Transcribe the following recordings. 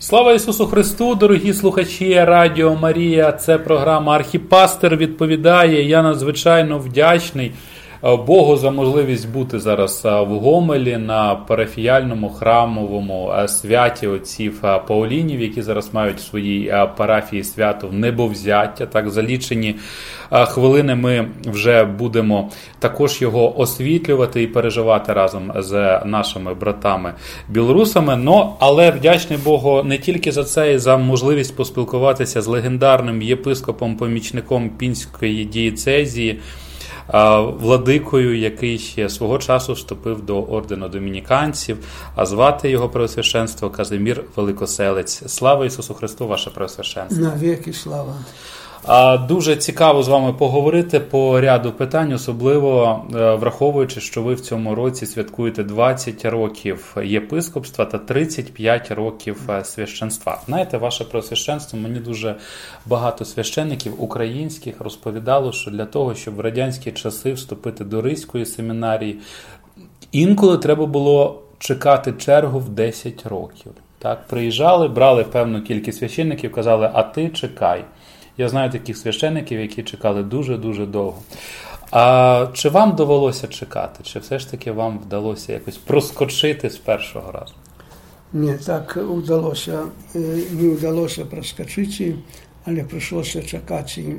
Слава Ісусу Христу, дорогі слухачі Радіо Марія, це програма «Архіпастир відповідає». Я надзвичайно вдячний Богу за можливість бути зараз в Гомелі на парафіяльному храмовому святі отців Паулінів, які зараз мають в своїй парафії свято Небовзяття. Так, за лічені хвилини ми вже будемо також його освітлювати і переживати разом з нашими братами-білорусами. Але вдячний Богу не тільки за це, і за можливість поспілкуватися з легендарним єпископом-помічником Пінської дієцезії, владикою, який ще свого часу вступив до ордену домініканців, а звати його Преосвященство Казимір Великоселець. Слава Ісусу Христу, ваше Преосвященство! Навіки слава! Дуже цікаво з вами поговорити по ряду питань, особливо враховуючи, що ви в цьому році святкуєте 20 років єпископства та 35 років священства. Знаєте, ваше Преосвященство, мені дуже багато священників українських розповідало, що для того, щоб в радянські часи вступити до Ризької семінарії, інколи треба було чекати чергу в 10 років. Так, приїжджали, брали певну кількість священників, казали, а ти чекай. Я знаю таких священиків, які чекали дуже-дуже довго. А чи вам довелося чекати? Чи все ж таки вам вдалося якось проскочити з першого разу? Ні, так не вдалося проскочити, але прийшлося чекати.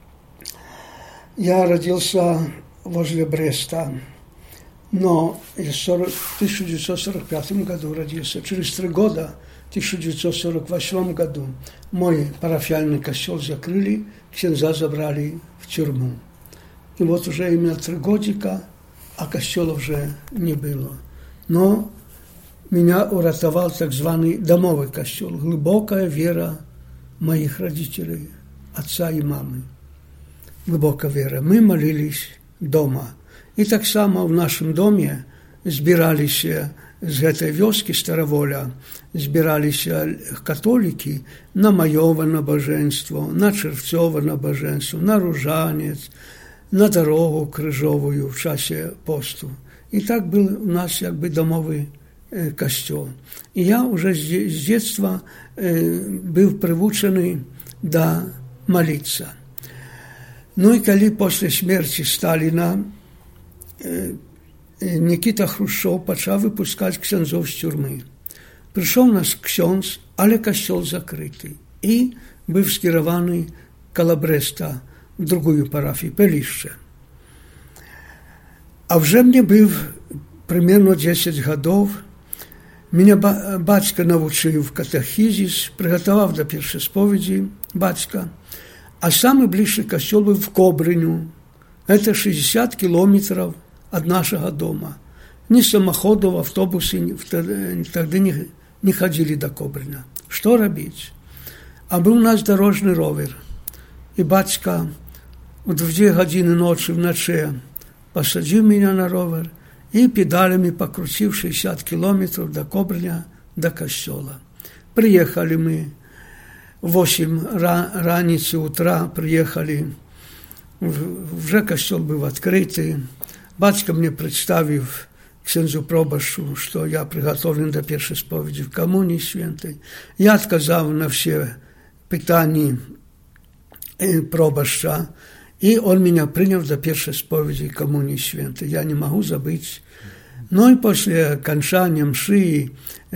Я родився возле Бреста, но в 1945 году родился. Через 3 года, в 1948 году, мой парафиальный костел закрыли, ксенза забрали в тюрьму. И вот уже именно 3 годика, а костела уже не было. Но меня уратовал так званый домовый костел, глубокая вера моих родителей, отца и мамы. Глубокая вера. Мы молились дома. И так само в нашем доме збиралися з этой вёски Староволя, збиралися католики на Майове набоженство, на Червцове набоженство, на Ружанець, на дорогу крижовую в часе посту. И так был у нас якби домовый костел. И я уже с детства был привучений до молиться. Ну и коли после смерти Сталина Нікіта Хрущов почав випускати ксьонзов з тюрми. Прийшов наш ксьонз, але костел закритий. І був скерований коло Бреста в другу парафію, Пеліще. А вже мені був примерно 10 років. Мене батько навчив катехизис, приготував до першої сповіді батька. А найближчий костел був в Кобриню. Це 60 кілометрів от нашего дома. Ни самоходов, автобусы тогда не ходили до Кобрина. Что робить? А был у нас дорожный ровер. И батька в 2 годины ночи в ночи посадил меня на ровер и педалями покрутив 60 километров до Кобрина, до костела. Приехали мы в 8 раницы утра, приехали. Вже костел був відкритий. Батько мне представив ксензу Пробашу, что я приготовлен до першей споведи в коммунии святой. Я отказал на все питания Пробаша, и он меня принял до першей споведи коммунии святой. Я не могу забыть. Ну и после окончания мши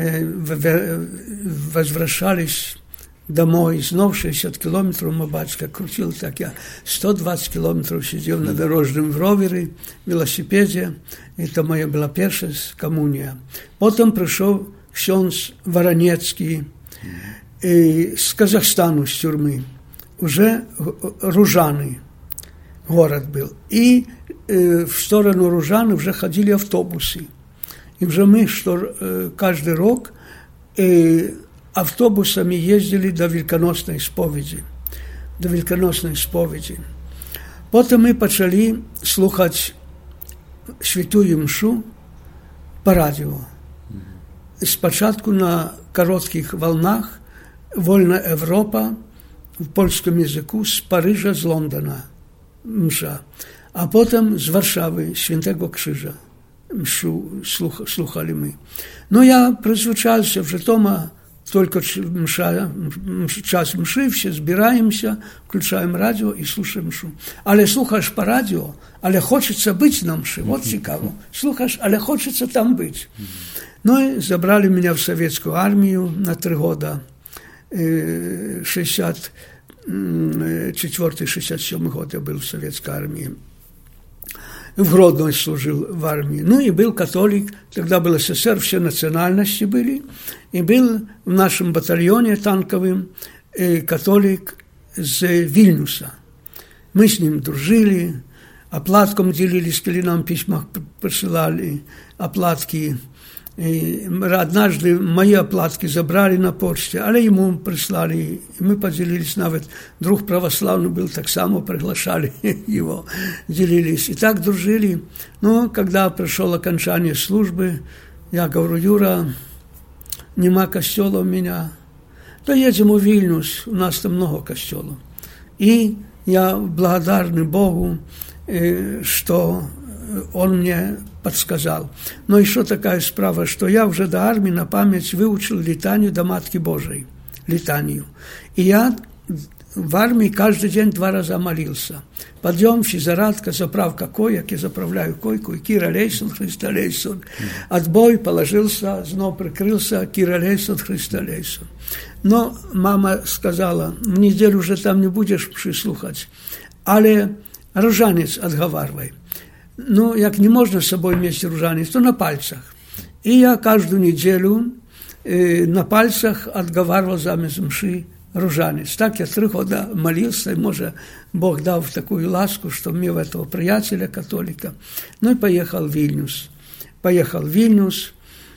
возвращались домой, знов 60 километров мой батька крутил, так я 120 километров сидел на дорожном ровере, велосипеде. Это моя была первая коммуния. Потом пришел ксьонз Воронецкий с Казахстану, с тюрьмы. Уже Ружаны город был. И в сторону Ружаны уже ходили автобусы. И уже мы каждый рок автобусами ездили до Великоносной споведи. До Великоносной споведи. Потом мы почали слухать святую мшу по радио. Спочатку на коротких волнах «Вольна Европа» в польском языку з Парижа, з Лондона мша. А потом з Варшави, Святого Крижа мшу слухали ми. Ну, я призвичався вже дома только час мши, все збираємося, включаємо радіо і слухаємо мшу. Але слухаєш по радіо, але хочеться бути на мші, от цікаво. Слухаєш, але хочеться там бути. Ну і забрали мене в совєтську армію на 3 года, 64-67 год я был в советской армии. В Гродно служил в армии. Ну и был католик, тогда был СССР, все национальности были. И был в нашем батальоне танковым католик из Вильнюса. Мы с ним дружили, оплатком делились, коли нам письма присылали, оплатки. И однажды мои оплатки забрали на почте, але ему прислали, и мы поделились, навіть друг православный был, так само приглашали его, делились. И так дружили. Но когда пришло окончание службы, я говорю: Юра, нема костела у меня, то едем в Вильнюс, у нас там много костелов. И я благодарный Богу, что он мне подсказал. Но еще такая справа, что я уже до армии на память выучил летанию до Матки Божией. Летанию. И я в армии каждый день 2 раза молился. Подъем, физарадка, заправка коек, я заправляю койку, и Кира Лейсон, Христа Лейсон. Отбой, положился, снова прикрылся, Кира Лейсон, Христа Лейсон. Но мама сказала: в неделю уже там не будешь слухать, але рожанец отговаривай. Ну, як не можна з собою місці ружанець, то на пальцях. І я кожну неділю на пальцях отговаривал замість мши ружанець. Так я 3 года молился, и, может, Бог дал такую ласку, что мне в этого приятеля католика. Ну и поехал в Вильнюс. Поехал в Вильнюс,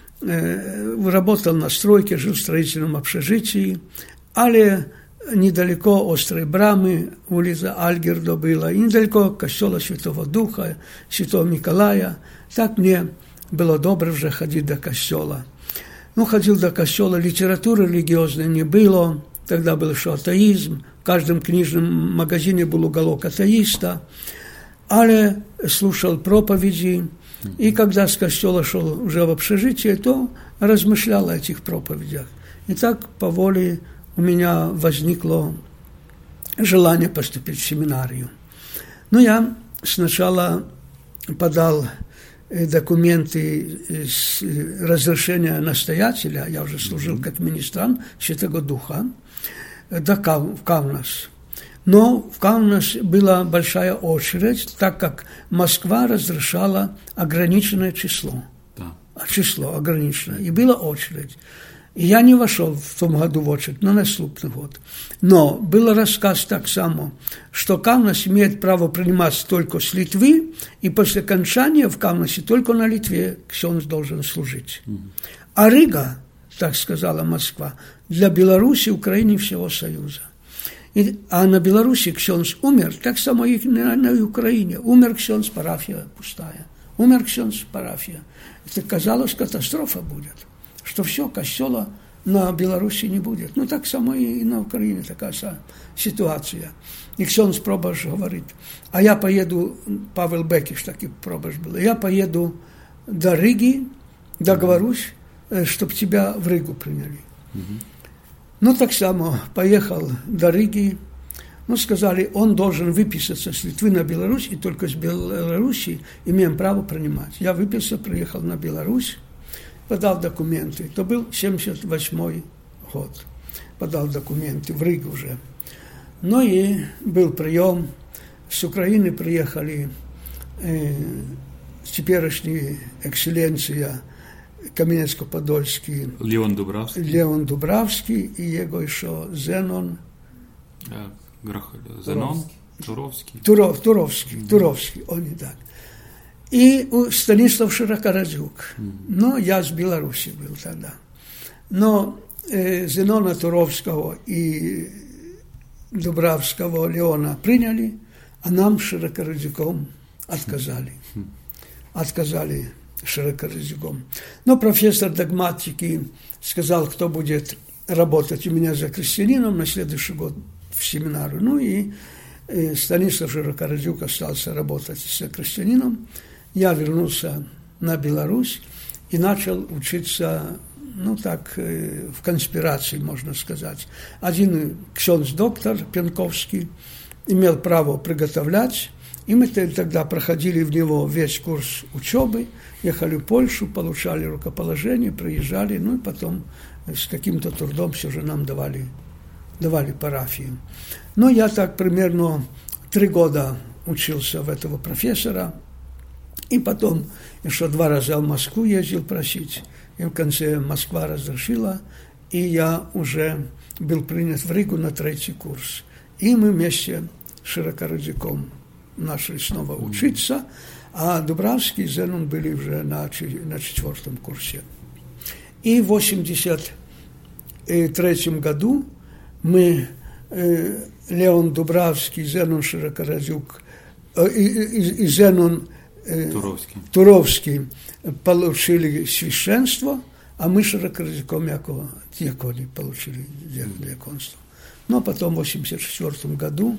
работал на стройке, жил в строительном общежитии, але недалеко Острой Брамы, улица Альгердо была, и недалеко костела Святого Духа, Святого Николая. Так мне было добре уже ходить до костела. Ну, ходил до костела, литературы религиозной не было, тогда был еще атеизм, в каждом книжном магазине был уголок атеиста, але слушал проповеди, и когда с костела шел уже в общежитие, то размышлял о этих проповедях. И так по воле у меня возникло желание поступить в семинарию. Но я сначала подал документы с разрешения настоятеля, я уже служил как министрант Святого Духа, в Каунас. Но в Каунас была большая очередь, так как Москва разрешала ограниченное число. Да. Число ограниченное. И была очередь. И я не вошел в том году в очередь, на наступный год. Но был рассказ так само, что Каунас имеет право принимать только с Литвы, и после окончания в Каунасе только на Литве ксенз должен служить. А Рига, так сказала Москва, для Беларуси, Украины и всего Союза. А на Беларуси ксенз умер, так само и на Украине. Умер ксенз, парафия пустая. Умер ксенз, парафия. Это казалось, катастрофа будет. Что все, костела на Беларуси не будет. Ну, так само и на Украине такая ситуация. И ксенз Пробаш говорит: а я поеду, Павел Бекиш, такой Пробаш был, я поеду до Риги, договорюсь, чтобы тебя в Ригу приняли. Ну, так само поехал до Риги. Ну, сказали, он должен выписаться с Литвы на Беларусь, и только с Беларуси имеем право принимать. Я выписался, приехал на Беларусь, подал документы. Это был 78 год. Подал документы в Ригу уже. Ну и был прием. С Украины приехали теперешняя экселленция Каменецко-Подольский. Леон Дубравский и его еще Зенон. Туровский, он и так. И Станислав Широкородюк. Но я с Беларуси был тогда. Но Зенона Туровского и Дубравского Леона приняли, а нам Широкородюком отказали. Отказали Широкородюком. Но профессор догматики сказал, кто будет работать у меня за крестьянином на следующий год в семинарию. Ну и Станислав Широкородюк остался работать с крестьянином. Я вернулся на Беларусь и начал учиться ну так, в конспирации, можно сказать. Один ксенц-доктор Пенковский имел право приготовлять, и мы тогда проходили в него весь курс учебы, ехали в Польшу, получали рукоположение, приезжали, ну и потом с каким-то трудом все же нам давали парафию. Ну, я так примерно 3 года учился в этого профессора, и потом еще 2 раза в Москву ездил просить, и в конце Москва разрешила, и я уже был принят в Ригу на 3-й курс. И мы вместе с Широкородзюком начали снова учиться, а Дубравский и Зенон были уже на 4-м курсе. И в 1983 году мы, Леон Дубравский, Зенон Широкородзюк и Зенон Туровский получили священство, а мы Широкородзюком яко диакони получили диаконство. Но потом в 1984 году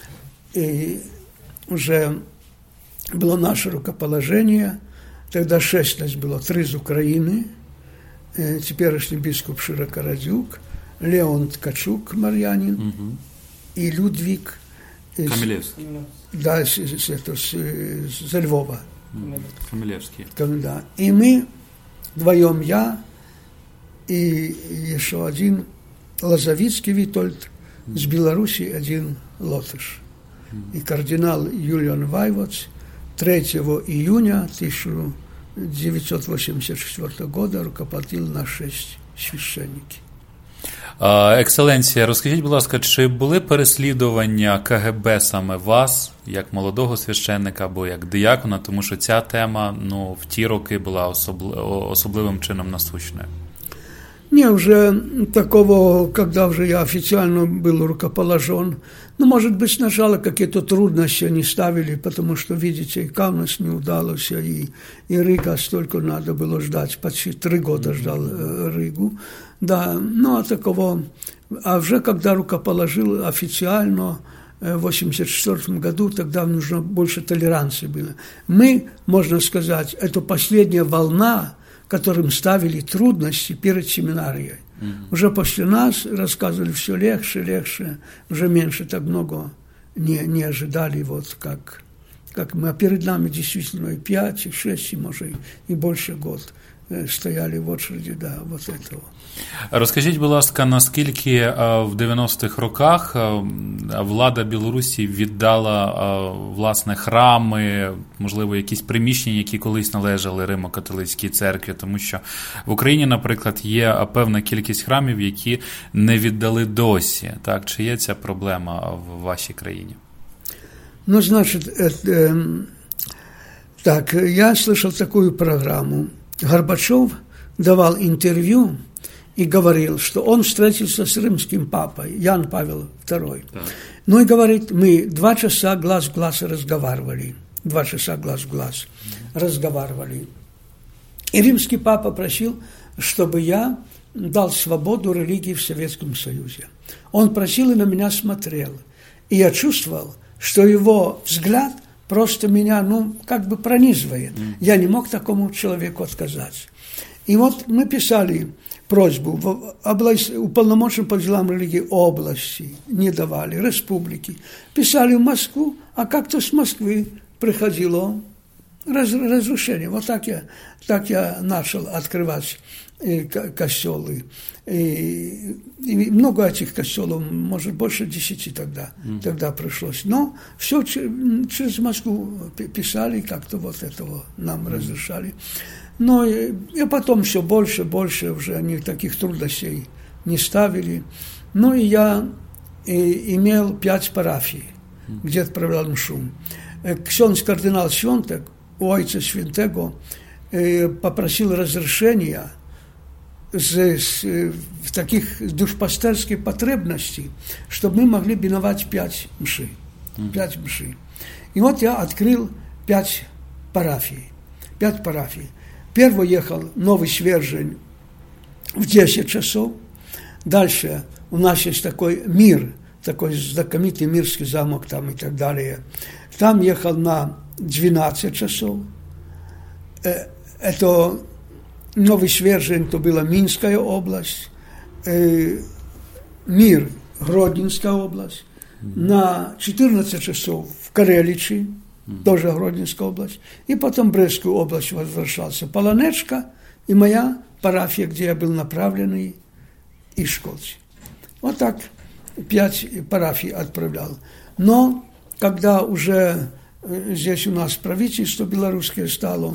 уже было наше рукоположение, тогда 6 нас было, 3 из Украины, теперешний бископ Широкородзюк, Леон Ткачук, марьянин, и Людвиг Камилевский. Да, с Львова. Камилевский. Да. И мы вдвоем, я и еще один Лозовицкий Витольд, с Беларуси один латыш. И кардинал Юлиан Вайвоц 3 июня 1984 года рукоположил на 6 священників. Екселенція, розкажіть, будь ласка, чи були переслідування КГБ саме вас, як молодого священника або як диякона, тому що ця тема, ну, в ті роки була особливим чином насущною? Не, уже такого, когда уже я официально был рукоположен, ну, может быть, сначала какие-то трудности они ставили, потому что, видите, и Кавнас не удалось, и Рига столько надо было ждать, почти 3 года ждал Ригу, да, ну, а такого, а уже когда рукоположил официально в 1984 году, тогда нужно больше толеранции было. Мы, можно сказать, это последняя волна, которым ставили трудности перед семинарией. Уже после нас рассказывали все легче, уже меньше так много не ожидали, вот как мы. А перед нами действительно и 5, и 6, и, может, и больше год стояли в очереди, да, вот этого. Розкажіть, будь ласка, наскільки в 90-х роках влада Білорусі віддала, власне, храми, можливо, якісь приміщення, які колись належали Римо-католицькій церкві, тому що в Україні, наприклад, є певна кількість храмів, які не віддали досі. Так, чи є ця проблема в вашій країні? Ну, значит, так, я слышал такую программу. Горбачев давал интервью и говорил, что он встретился с римским папой, Ян Павел II. Так. Ну и говорит, мы 2 часа глаз в глаз разговаривали. 2 часа глаз в глаз разговаривали. И римский папа просил, чтобы я дал свободу религии в Советском Союзе. Он просил и на меня смотрел. И я чувствовал, что его взгляд просто меня, ну, как бы пронизывает. Я не мог такому человеку отказать. И вот мы писали просьбу в уполномоченном по делам религии области, не давали, республики. Писали в Москву, а как-то с Москвы приходило разрушение. Вот так я начал открывать костелы. И много этих костелов, может, больше 10 тогда пришлось. Но все через Москву писали, как-то вот этого нам разрешали. Но и потом все больше уже они таких трудностей не ставили. Ну и я имел 5 парафий, где отправлял мшу. Ksiądz кардинал Świątek, у Ojca Świętego, попросил разрешения в таких душпастерских потребностей, чтобы мы могли биновать 5 мшей. 5 мшей. И вот я открыл 5 парафий. 5 парафий. Первый ехал Новый Свержень в 10 часов. Дальше у нас есть такой мир, такой знакомитый Мирский замок там и так далее. Там ехал на 12 часов. Это Новый Свержень, то была Минская область, Мир, Гродненская область, на 14 часов в Кареличи, тоже Гродненская область, и потом Брестскую область возвращался, Полонечка и моя парафия, где я был направленный, и Школцы. Вот так 5 парафий отправлял. Но когда уже здесь у нас правительство белорусское стало,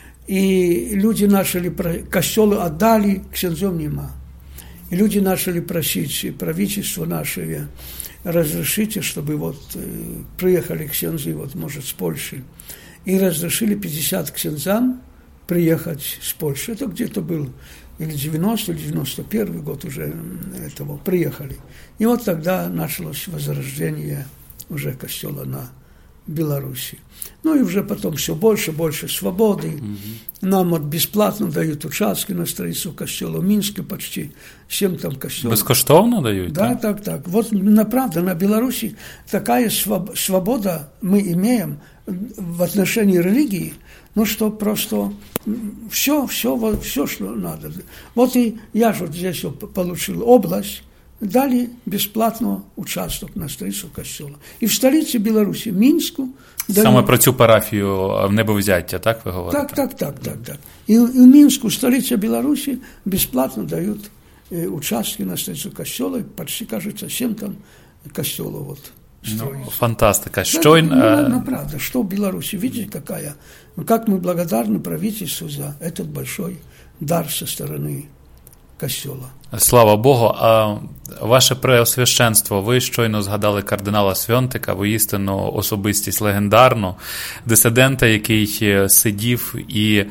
и люди начали, костелы отдали, ксензом нема. И люди начали просить правительство наше, разрешите, чтобы вот приехали ксензы, вот может с Польши. И разрешили 50 ксензам приехать с Польши. Это где-то был или 90, или 91 год уже этого приехали. И вот тогда началось возрождение уже костела на Беларуси. Ну и уже потом все больше свободы. Нам вот бесплатно дают участки на строительство костела в Минске, почти 7 там костелов. Безкоштовно дают? Да, так. Вот правда, на Беларуси такая свобода мы имеем в отношении религии, ну что просто все, что надо. Вот и я же здесь получил область, дали бесплатно участок на строительство костела. І в столиці Білорусі, Мінську. Саме про цю парафію в Небовзяття, так ви говорите? Так. І в Мінську, столиця Білорусі, бесплатно дають участки на строительство костела, і почти, кажется, 7 там костелов вот строится. Фантастика. Правда, что в Беларуси, видите, какая, как мы благодарны правительству за этот большой дар со стороны костела. Слава Богу. А ваше преосвященство, ви щойно згадали кардинала Свьонтика, воістину особистість легендарну, дисидента, який сидів і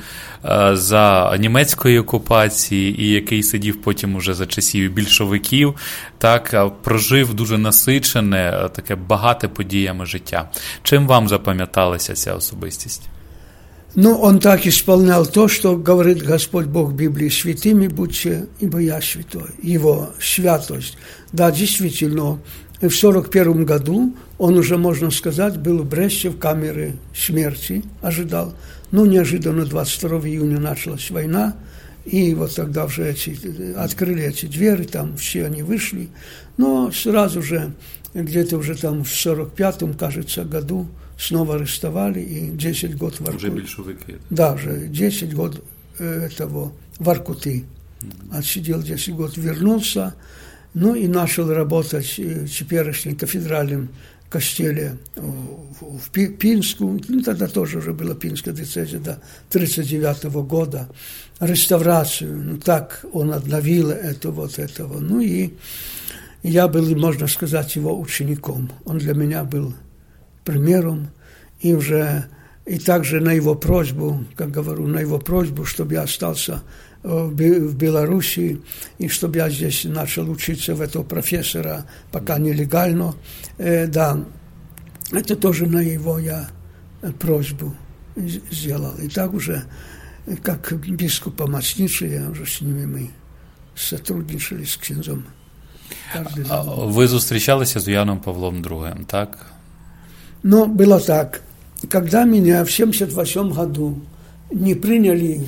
за німецької окупації, і який сидів потім уже за часів більшовиків, так, прожив дуже насичене, таке багате подіями життя. Чим вам запам'яталася ця особистість? Ну, он так исполнял то, что говорит Господь Бог в Библии: «Святыми будьте, ибо я святой». Его святость. Да, действительно, в 1941 году он уже, можно сказать, был в Бресте в камере смерти, ожидал. Ну, неожиданно 22 июня началась война, и вот тогда уже открыли эти двери, там все они вышли. Но сразу же, где-то уже там в 1945, кажется, году, снова арестовали, и 10 год в Воркуте. Уже большевики. Да, уже 10 год этого Воркуты. Отсидел 10 год, вернулся, ну и начал работать в теперешнем кафедральном костеле в Пинску. Ну, тогда тоже уже была Пинская диецезия до 1939 года. Реставрацию, ну так он обновил этого. Ну и я был, можно сказать, его учеником. Он для меня был примером, и также на его просьбу, как говорю, чтобы я остался в Беларуси, и чтобы я здесь начал учиться в этого профессора, пока нелегально, да, это тоже на его я просьбу сделал. И так уже, как бискуп-помощничий, я уже с ними мы сотрудничали с ксензом. Ви зустрічалися з Яном Павлом II, так? Но было так, когда меня в 1978 году не приняли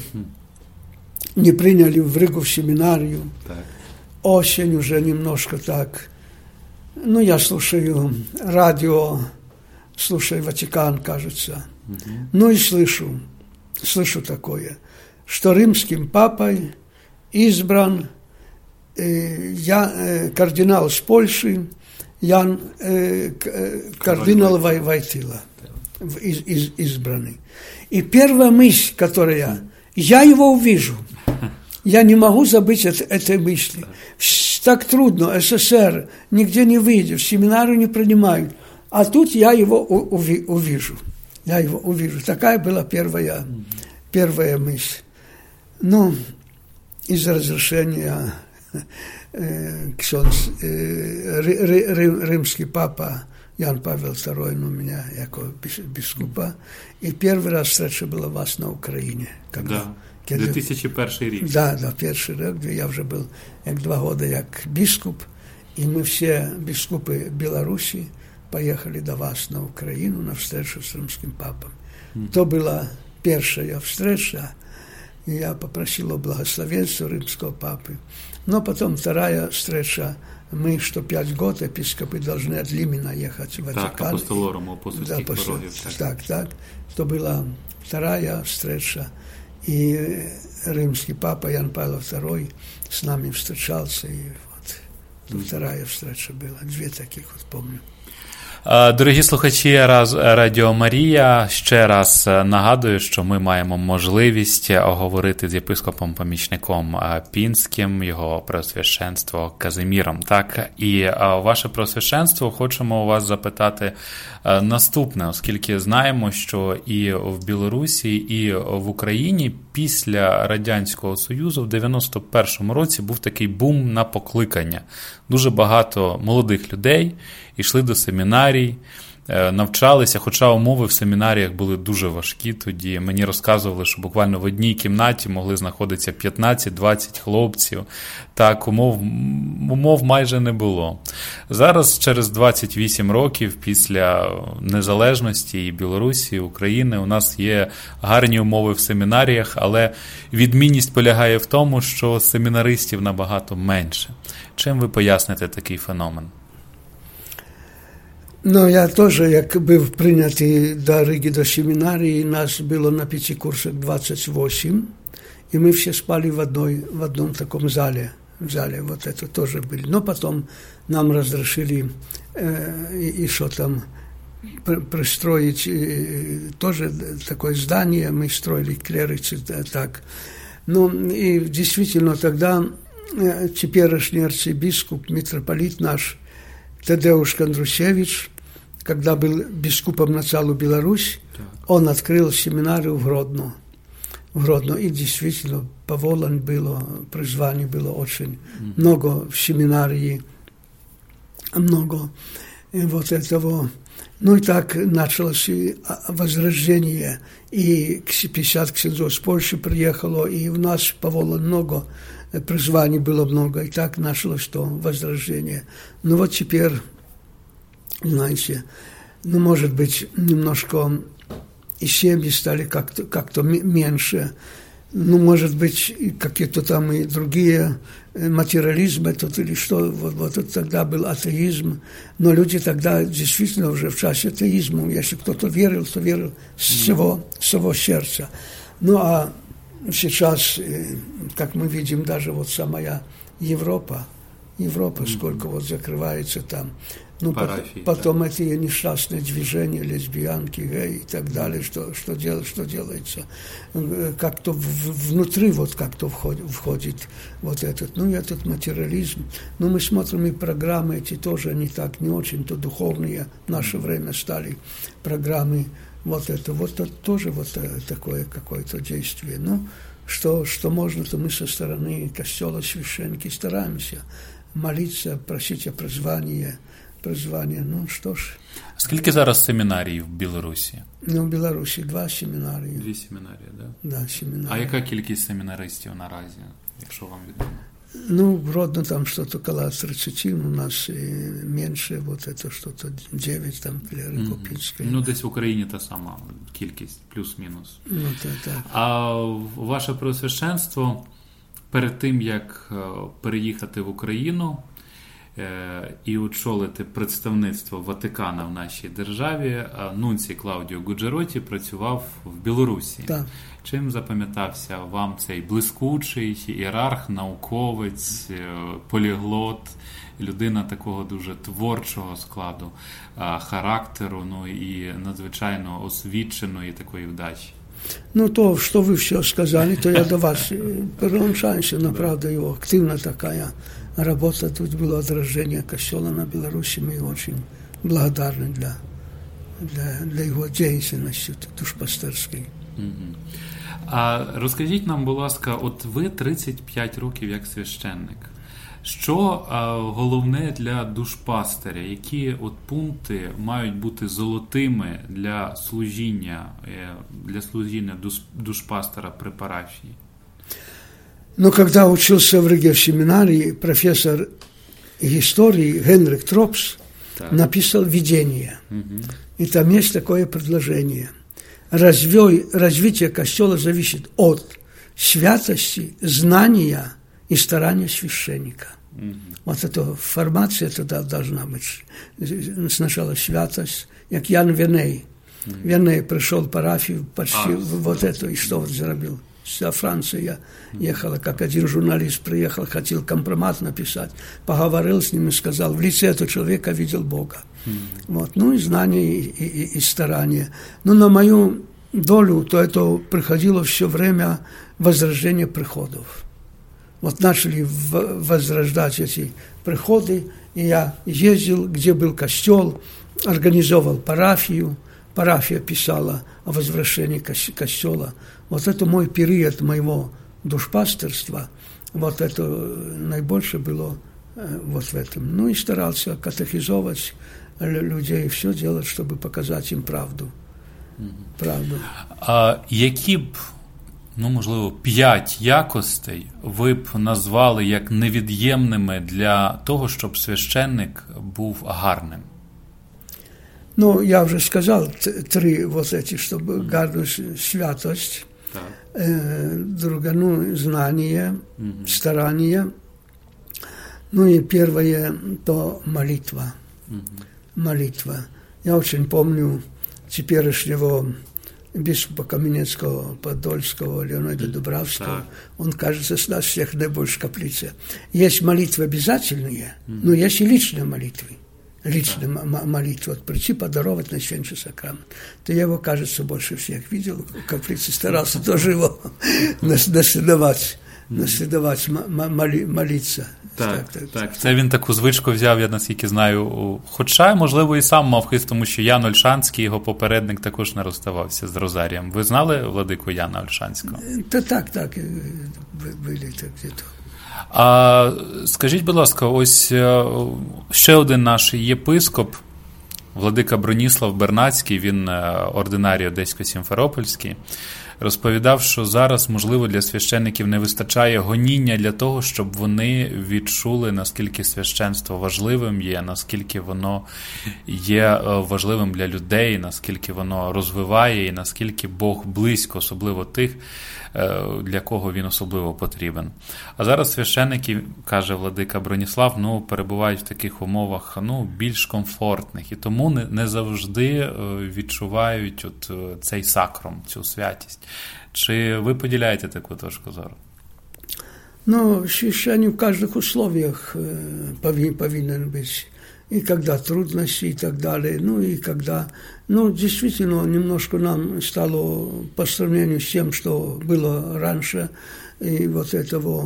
в Ригу в семинарию, так. Осень уже немножко так, ну, я слушаю радио, слушаю Ватикан, кажется, ну, и слышу такое, что римским папой избран кардинал с Польши, Ян кардинал Войтыла, избранный. И первая мысль, которая... Я его увижу. Я не могу забыть этой мысли. Так трудно, СССР, нигде не выйдет, в семинарию не принимают. А тут я его увижу. Такая была первая мысль. Ну, из разрешения... римский папа Ян Павел II у меня jako biskupа, і перший раз встреча була у вас на Україні. Да, 2001 рік. Да, перший рік, я вже був 2 роки як біскуп, і ми всі біскупи Білорусі поїхали до вас на Україну на встречу з римським папом. То була перша встреча. и я попросил о благословенстве римского папы. Но потом вторая встреча, мы, что 5 год епископы должны от Лимена ехать в Ватикан. Так, апостолором апостольских порогів. Так. То была вторая встреча, и римский папа Ян Павел II с нами встречался, и вот вторая встреча была, 2 таких вот помню. Дорогі слухачі Радіо Марія, ще раз нагадую, що ми маємо можливість говорити з єпископом-помічником Пінським, його преосвященство Казиміром. Так? І ваше преосвященство, хочемо у вас запитати наступне, оскільки знаємо, що і в Білорусі, і в Україні після Радянського Союзу в 91-му році був такий бум на покликання. Дуже багато молодих людей йшли до семінарій, навчалися, хоча умови в семінаріях були дуже важкі тоді. Мені розказували, що буквально в одній кімнаті могли знаходитися 15-20 хлопців. Так, умов майже не було. Зараз, через 28 років після незалежності і Білорусі, і України, у нас є гарні умови в семінаріях, але відмінність полягає в тому, що семінаристів набагато менше. Чим ви поясните такий феномен? Ну, я тоже, як був прийнятий до Риги, до семінарії, нас було на 5 курсах 28, и мы все спали в одном таком зале. Вот это тоже были. Но потом нам разрешили еще там пристроить тоже такое здание, мы строили клерицы, так. Ну, и действительно тогда теперешний архиепископ, митрополит наш, Тадеуш Кондрусевич, когда был бискупом на целую Беларусь, он открыл семинарию в Гродно. И действительно, поволен было, призваний было очень много в семинарии, много вот этого. Ну и так началось возрождение, и 50 ксензов с Польши приехало, и у нас поволен много, призваний было много, и так началось то возрождение. Ну вот теперь, знаете, ну может быть немножко и семьи стали как-то меньше, ну может быть какие-то там и другие материализмы тут или что, вот тогда был атеизм, но люди тогда действительно уже в часе атеизма, если кто-то верил, то верил с всего сердца. Ну а сейчас, как мы видим, даже вот самая Европа, сколько вот закрывается там. Ну, потом эти несчастные движения, лесбиянки, геи и так далее, что делается. Как-то внутри вот как-то входит вот этот, ну, этот материализм. Ну, мы смотрим и программы эти тоже, они так не очень-то духовные в наше время стали программы. Вот это тоже вот такое какое-то действие. Ну, что можно, то мы со стороны костела, священники стараемся молиться, просить о призвании. Ну, що ж. Скільки зараз семінарій в Білорусі? Ну, в Білорусі 2 семінарії. 2 семінарії, так? Да, семінарії. А яка кількість семінаристів наразі, якщо вам відомо? Ну, в Гродно там что-то около 30, у нас меньше, вот это что-то 9 там, Клери-Копінської. Ну, десь в Україні та сама кількість, плюс-мінус. Ну, так. А ваше преосвященство перед тим, як переїхати в Україну і очолити представництво Ватикана в нашій державі, нунцій Клаудіо Гуджероті працював в Білорусі. Так. Чим запам'ятався вам цей блискучий ієрарх, науковець, поліглот, людина такого дуже творчого складу, характеру, ну і надзвичайно освіченої такої вдачі? Ну, то, что вы все сказали, то я до вас приглашаюсь, но, правда, его активна такая работа, тут было отражение костела на Беларуси, мы очень благодарны для его деятельности душпастерської. А розкажіть нам, будь ласка, от ви 35 років як священник. Що головне для душпастиря? Які от пункти мають бути золотими для служіння душпастера при парафії? Но когда учился в Риге в семинарии, профессор истории Генрих Тропс написал «Видение». И там есть такое предложение. Развитие костела зависит от святости, знания и старания священника. Вот эта формация тогда должна быть. Сначала святость, как Ян Веней. Веней пришел в парафию почти вот это, и что вот заробил. Вся Франция ехала, как один журналист приехал, хотел компромат написать, поговорил с ним и сказал, в лице этого человека видел Бога. Вот. Ну и знания, и старания. Но на мою долю, то это приходило все время возрождения приходов. Вот начали возрождать эти приходы, и я ездил, где был костел, организовал парафию, парафия писала о возвращении костела. Вот это мой период моего душпастерства, вот это наибольше было вот в этом. Ну и старался катехизовать людей, все делать, чтобы показать им правду. Правду. А які б, можливо, 5 якостей ви б назвали як невід'ємними для того, щоб священник був гарним? Ну, я уже сказал 3 вот эти, чтобы гарную святость, другое, знание, старание, ну и первое, то молитва. Молитва. Я очень помню теперешнего бишопа Каменецкого, Подольского, Леонида Дубравского. Он, кажется, с нас всех наибольше в каплице. Есть молитвы обязательные, но есть и личные молитвы. Личная молитва, вот прийти подаровать на священничий сакрамент. То я его, кажется, больше всех видел, в каплице старался тоже его наслідувати, молитися. Так. Це він таку звичку взяв, я наскільки знаю, хоча, можливо, і сам мав хист, тому що Ян Ольшанський, його попередник, також не розставався з розарієм. Ви знали владику Яна Ольшанського? Так, були так где-то. А скажіть, будь ласка, ось ще один наш єпископ, владика Броніслав Бернацький, він ординарій Одесько-Сімферопольський, розповідав, що зараз, можливо, для священників не вистачає гоніння для того, щоб вони відчули, наскільки священство важливим є, наскільки воно є важливим для людей, наскільки воно розвиває і наскільки Бог близько, особливо тих, для кого він особливо потрібен. А зараз священники, каже владика Броніслав, перебувають в таких умовах більш комфортних, і тому не завжди відчувають цей сакром, цю святість. Чи ви поділяєте таку точку зору? Священник в каждых условиях повинен быть. И когда трудности и так далее. И когда... действительно, немножко нам стало по сравнению с тем, что было раньше, и вот этого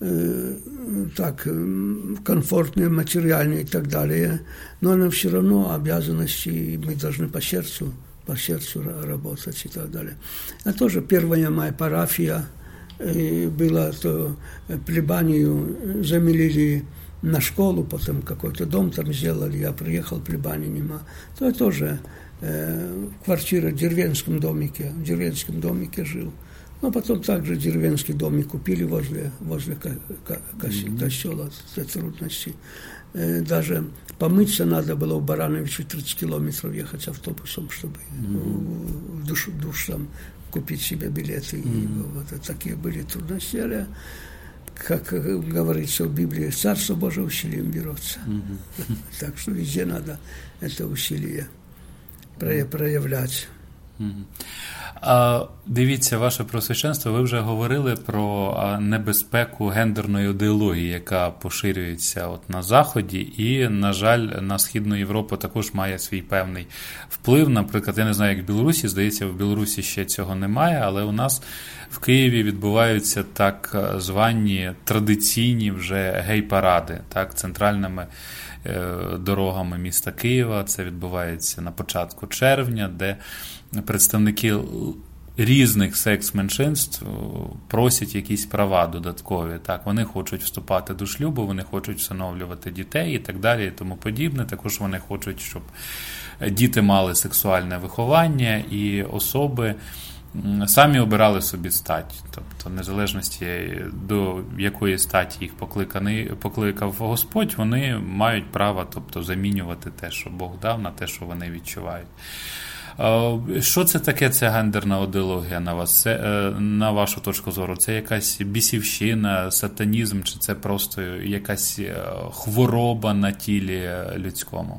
так комфортнее, материальнее и так далее. Но все равно обязанности мы должны по сердцу работать и так далее. А тоже первая моя парафия была, то плебанию замелили на школу, потом какой-то дом там сделали, я приехал, плебании нема. То я тоже квартира в деревенском домике жил. Потом также деревенский домик купили возле костела, это трудности. Даже помыться надо было в Барановичу 30 километров ехать автобусом, чтобы в душ там купить себе билеты. И вот такие были трудности. Как говорится в Библии, Царство Божие усилием берется. Так что везде надо это усилие проявлять. Дивіться, ваше Преосвященство, ви вже говорили про небезпеку гендерної ідеології, яка поширюється на Заході, і, на жаль, на Східну Європу також має свій певний вплив. Наприклад, я не знаю, як в Білорусі, здається, в Білорусі ще цього немає, але у нас в Києві відбуваються так звані традиційні вже гей-паради, так, центральними дорогами міста Києва. Це відбувається на початку червня, де представники різних секс-меншинств просять якісь права додаткові. Так, вони хочуть вступати до шлюбу, вони хочуть всиновлювати дітей і так далі, і тому подібне. Також вони хочуть, щоб діти мали сексуальне виховання, і особи самі обирали собі стать. Тобто, в незалежності до якої статі їх покликав Господь, вони мають право, тобто, замінювати те, що Бог дав, на те, що вони відчувають. Що це таке, ця гендерна ідеологія на вас? Це, на вашу точку зору? Це якась бісівщина, сатанізм, чи це просто якась хвороба на тілі людському?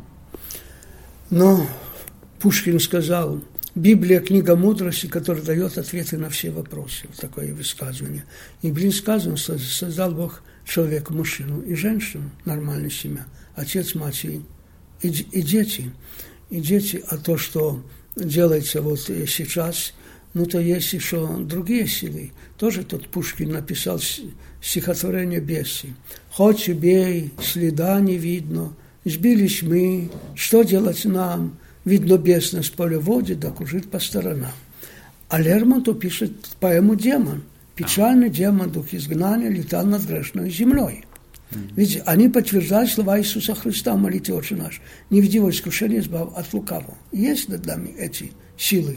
Ну, Пушкин сказал, Библия – книга мудрости, которая дает ответы на все вопросы. Вот такое высказывание. И, блин, сказано, создал Бог человека, мужчину и женщину, нормальная семья, отец, мать и дети. И дети, а то, что делается вот сейчас, ну, то есть еще другие силы. Тоже тот Пушкин написал стихотворение «Бесы». «Хоть убей, следа не видно, сбились мы, что делать нам? Видно, бес нас поле водит, да кружит по сторонам». А Лермонтов пишет поэму «Демон». Печальный демон, дух изгнания, летал над грешной землей. Ведь они подтверждают слова Иисуса Христа в молитве «Отче наш». «Не введи во искушение, избавь от лукавого». Есть над нами эти силы.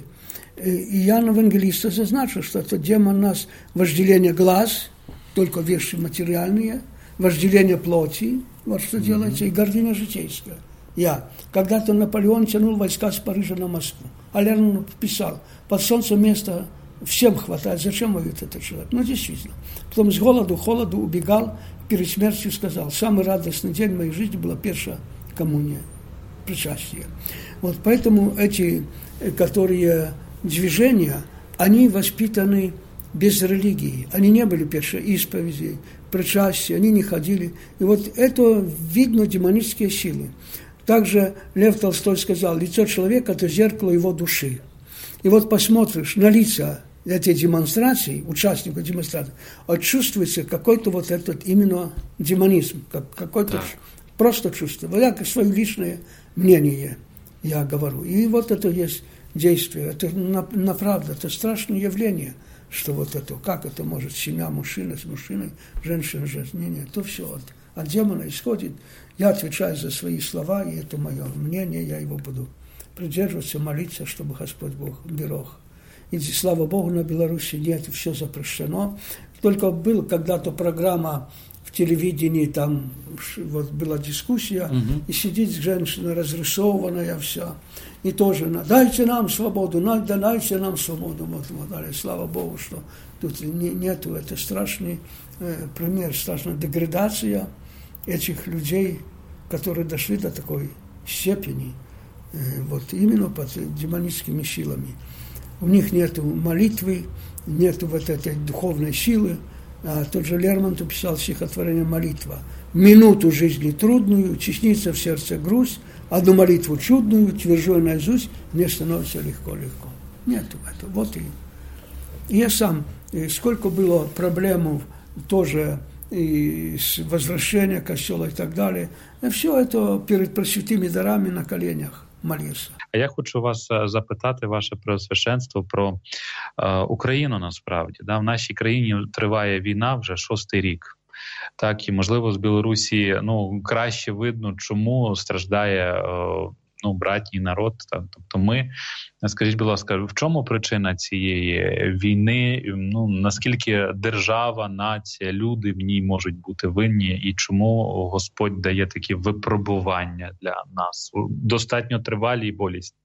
И Иоанн Евангелист зазначил, что это демон нас вожделение глаз, только вещи материальные, вожделение плоти, вот что делается, и гордыня житейская. Когда-то Наполеон тянул войска с Парижа на Москву, а Лермонтов писал, под солнцем места всем хватает, зачем воюет этот человек? Ну, действительно. Потом с голоду, холоду убегал, перед смертью сказал, самый радостный день в моей жизни была первая коммуния, причастие. Вот поэтому эти, которые движения, они воспитаны без религии. Они не были первой исповеди, причастия, они не ходили. И вот это видно демонические силы. Также Лев Толстой сказал, лицо человека – это зеркало его души. И вот посмотришь на лица этой демонстрации, участников демонстрации, чувствуется какой-то вот этот именно демонизм, какой-то просто чувство. Вот я свое личное мнение я говорю. И вот это есть действие, это на правду, это страшное явление, что вот это, как это может семья, мужчина с мужчиной, женщина с женщиной, нет, то все от демона исходит. Я отвечаю за свои слова, и это мое мнение, я его буду придерживаться, молиться, чтобы Господь Бог берег. И слава Богу, на Беларуси нет, все запрещено. Только была когда-то программа в телевидении, там вот была дискуссия, и сидит женщина разрисованная вся, и тоже дайте нам свободу, дайте нам свободу. Вот, слава Богу, что тут нету, это страшный пример, страшная деградация этих людей, которые дошли до такой степени, вот именно под демоническими силами. У них нет молитвы, нет вот этой духовной силы. А тот же Лермонтов писал стихотворение «Молитва». «Минуту жизни трудную, честница в сердце грусть, одну молитву чудную, твержу наизусть, мне становится легко-легко». Нету этого. Вот и я сам, сколько было проблем тоже и с возвращением костела и так далее, все это перед пресвятыми дарами на коленях молился. А я хочу вас запитати, ваше преосвященство, про Україну насправді. В нашій країні триває війна вже 6-й рік. Так, і, можливо, з Білорусі краще видно, чому страждає братній народ. Так. Тобто ми, скажіть, будь ласка, в чому причина цієї війни? Наскільки держава, нація, люди в ній можуть бути винні? І чому Господь дає такі випробування для нас? Достатньо тривалі і болісні.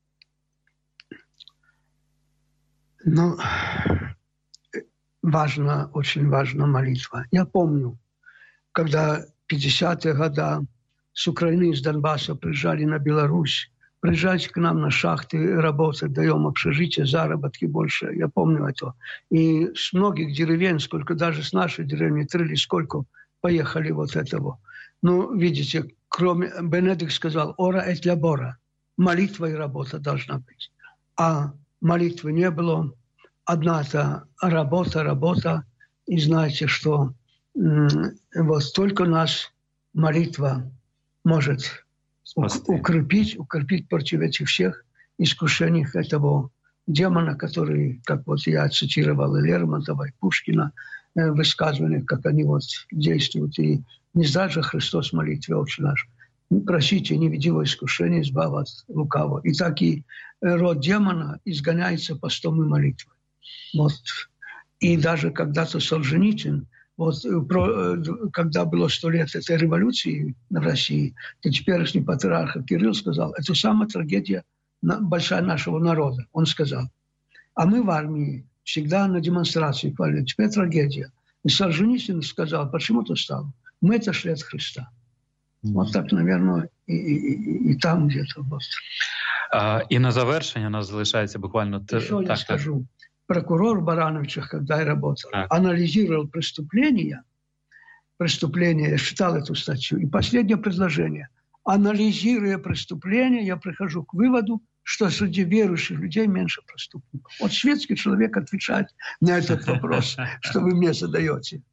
Очень важна молитва. Я помню, когда 50-е годы с Украины, из Донбасса приезжали на Беларусь, приезжайте к нам на шахты работать, даем общежитие, заработки больше. Я помню это. И с многих деревень, сколько даже с нашей деревни трыли, сколько поехали вот этого. Видите, кроме, Бенедикт сказал, «Ора эт лабора». Молитва и работа должна быть. А молитвы не было. Одна-то работа. И знаете, что вот только нас молитва может укрепить против этих всех искушений этого демона, который, как вот я цитировал и Лермонтова, и Пушкина, высказывания, как они вот действуют. И не сдать же Христос молитве «Отче наш». Просите, не веди во искушение, избавь от лукавого. И так и род демона изгоняется постом и молитвой. Вот. И даже когда-то Солженицын, когда было 100 лет этой революции в России, то теперешний патриарх Кирилл сказал, это самая трагедия большая нашего народа. Он сказал, а мы в армии всегда на демонстрации хвалили. Теперь трагедия. И Солженицын сказал, почему ты стал? Мы отошли от Христа. Вот так, наверное, и там где-то. Вот. І на завершення у нас залишається буквально... Еще я скажу. Прокурор в Барановичах, когда я работал, анализировал преступления, я читал эту статью, и последнее предложение. Анализируя преступления, я прихожу к выводу, что среди верующих людей меньше преступников. Вот светский человек отвечает на этот вопрос, что вы мне задаете.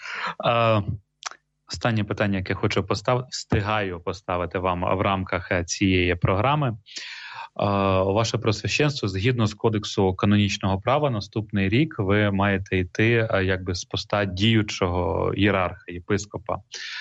Останнє питання, яке хочу встигаю поставити вам в рамках цієї програми. Ваше Преосвященство, згідно з Кодексу канонічного права, наступний рік ви маєте йти якби з поста діючого ієрарха, єпископа.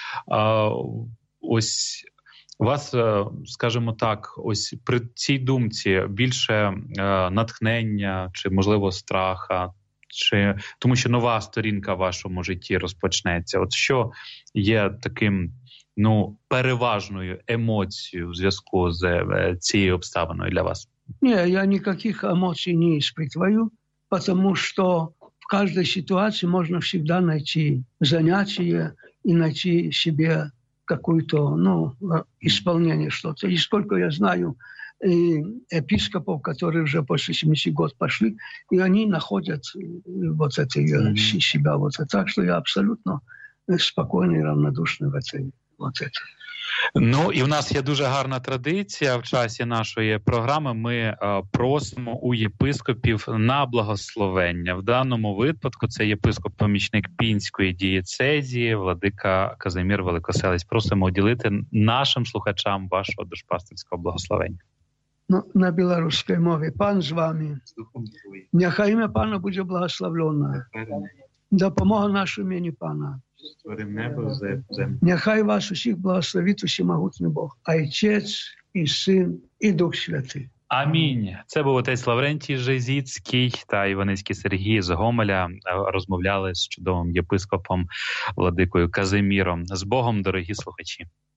Ось вас, скажімо так, ось при цій думці більше натхнення чи, можливо, страха, чи тому що нова сторінка в вашому житті розпочнеться. От що є таким, переважною емоцією в зв'язку з цією обставиною для вас? Не, я никаких эмоций не испытываю, потому что в каждой ситуации можно всегда найти занятие и найти себе какое-то, исполнение что-то. И сколько я знаю епископов, которые уже после 70 год пошли, и они находят вот это себя. Вот это. Так что я абсолютно спокойный и равнодушный в этой. І в нас є дуже гарна традиція в часі нашої програми. Ми просимо у єпископів на благословення. В даному випадку це єпископ-помічник Пінської дієцезії, владика Казимір Великоселець. Просимо уділити нашим слухачам вашого душпастерського благословення. На білоруській мові. Пан з вами. Нехай ім'я Пана буде благословлене. Допомога нашому імені Пана. Нехай вас усіх благословить усемогутній Бог, Отець і Син, і Дух Святий. Амінь. Це був отець Лаврентій Жизіцький та Іваницький Сергій з Гомеля. Розмовляли з чудовим єпископом владикою Казиміром. З Богом, дорогі слухачі.